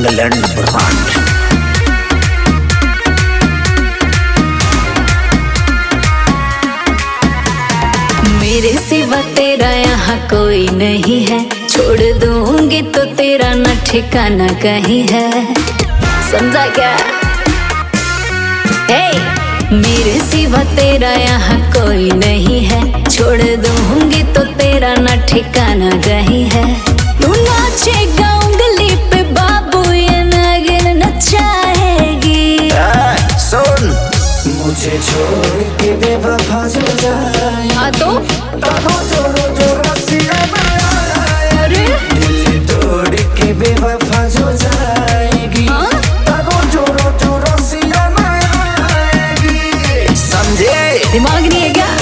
England brand. मेरे सिवा तेरा यहाँ कोई नहीं है, छोड़ दूंगी तो तेरा न ठिकाना कहीं है, समझा क्या? मेरे सिवा तेरा यहाँ कोई नहीं है, छोड़ दूंगी तो तेरा न ठिकाना कहीं है। तू नाचेगा उंगली पे बाबू, ये नागिन नचाएगी। सुन, मुझे छोड़ के बेवफा जो जाए, हाँ तो अरे दिल तोड़ के बेवफा जो जाएगी, समझे? दिमाग नहीं है क्या?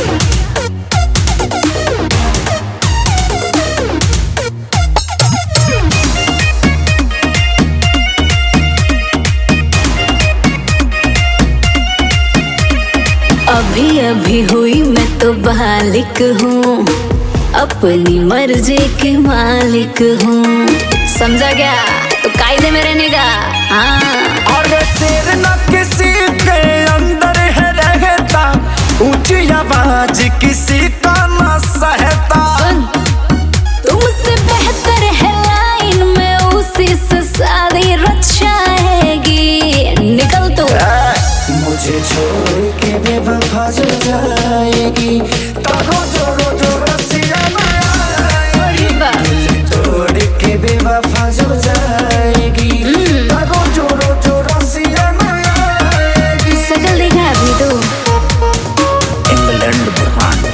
अभी अभी हुई मैं तो बालिक हूँ, अपनी मर्जी के मालिक हूँ, समझा क्या? तो कायदे में रहने का। हाँ, और सिर न किसी के अंदर है रहता, ऊंची आवाज किसी का न सहता। सुन, तुमसे बेहतर है लाइन में, उसी से शादी रचाएगी। निकल तू। मुझे छोड़ के बेवफा जो जाएगी, जो रसिया दिल तोड़ के बेवफा जो जाएगी, जो रसिया सकल देखा अभी तो। England brand.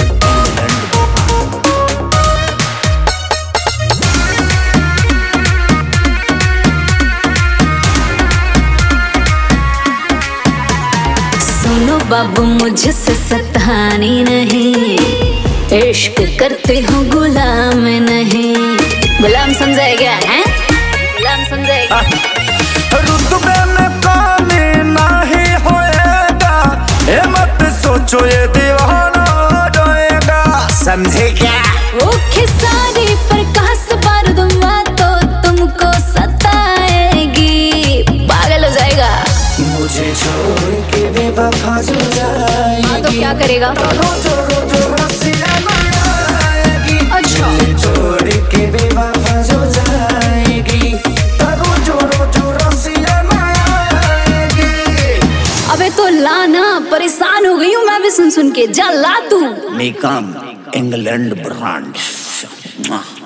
सुनो बाबू, मुझसे सतानी नहीं, इश्क करते हो गुलाम नहीं। गुलाम समझाए क्या है? गुलाम समझाएगा? रुतबे में कमी नहीं होएगा, ये मत सोचो ये दीवाना हो जाएगा, समझे क्या? वो खिसारी पर कास बारूदुमा तो तुमको सताएगी, पागल हो जाएगा। मुझे छोड़ के बेवफा जो जाएगी, हाँ तो क्या करेगा? जो रसिया अच्छा, छोड़ के बेवफा जो जाएगी, जो रसिया अबे तो लाना, परेशान हो गई हूँ मैं भी सुन सुन के, जा ला तू। मेकम इंग्लैंड ब्रांड।